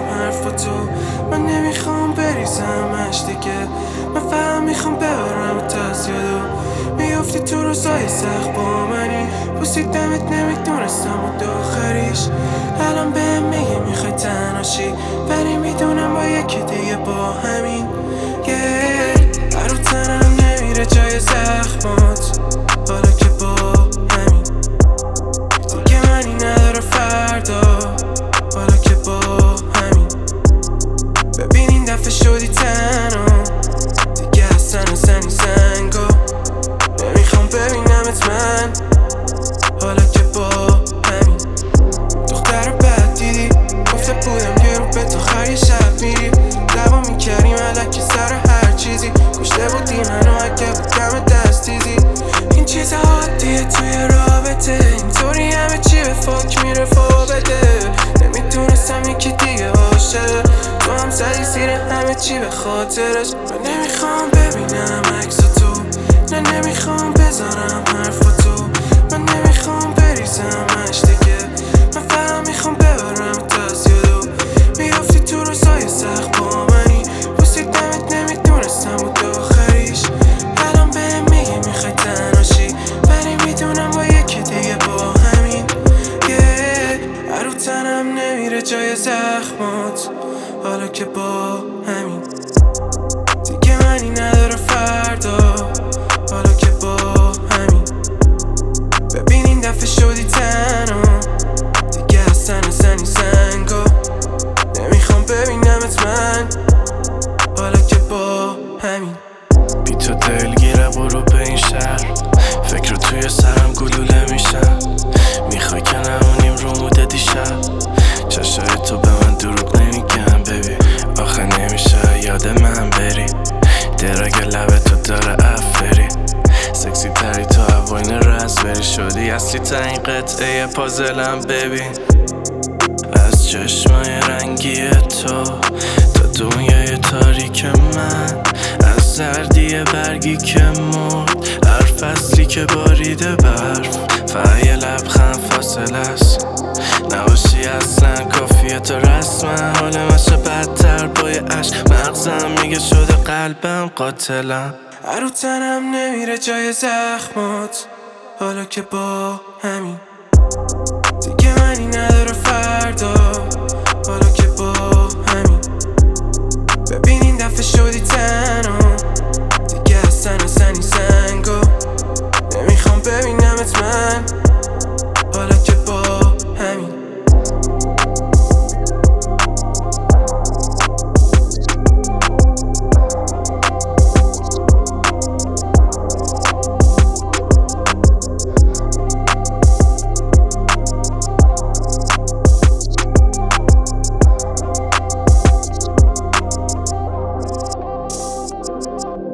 حرفاتو. من نمیخوام بریزمش دیگه، من فقط میخوام ببرم تا از یادو. میافتی تو روزای سخت با منی، بوسیدمت نمیدونستم و آخریش. الان بهم میگی میخوای تنهاشی، ولی میدونم با یکی دیگه با همین رو تنم نمیره جای زخمات. حالا که با همین دیگه منی نداره فردا. حالا که با همین ببین این دفعه شدی تنها دیگه، اصلا نزنی زنگو. نمیخوام ببینمت من. حالا که با همین دختر بد دیدی، گفته بودم یه رو به تا خر یه شب میری. دعوا میکردیم علکی سر هر چیزی، کشته بودی منو اگه بودم دستیزی. این چیز عادیه توی رابطه، اینطوری همه چی به فاک میره فابده. نمیتونستم یکی دیگه باشه، تو هم زدی زیر همه چی به خاطرش. من نمیخوام ببینم عکساتو، نه نمیخوام بزنم حرفاتو. من نمیخوام بریزمش دیگه، من فقط میخوام ببرم تا از یادو. میافتی تو روزای سخت با منی، بوسیدمت نمیدونستم بود آخریش. الان بهم میگی میخوای تنهاشی، ولی میدونم با یکی دیگه با همین رو تنم نمیره جای زخمات. حالا که با همین دیگه منی نداره فردا. حالا که با همین ببین این دفعه شدی تنها دیگه، اصلا نزنی زنگو. نمیخوام ببینمت من. حالا که با همین بی تو دلگیره، برو به این شهر، فکر رو توی سرم گلوله میشن. میخوای که نمونیم رو موده دیشب، چشای تو به من دروغ نمیگم ببی. آخه نمیشه یاد من بری، دراگ لب تو داره افری. سکسی تری تو هواین رزبری شدی، اصلی ترین قطعه پازلم ببین. از چشمای رنگی تو تا دنیای تاریک من، از زردی برگی که مرد، هر فصلی که باریده برف. فقط یه لبخند فاصله است، نباشی اصلا کافیه تو رسمن. حال مشه بدتر با یه عشق، مغزم میگه شده قلبم قاتلم. رو تنم نمیره جای زخمات. حالا که با همین دیگه منی نداره فردا. حالا که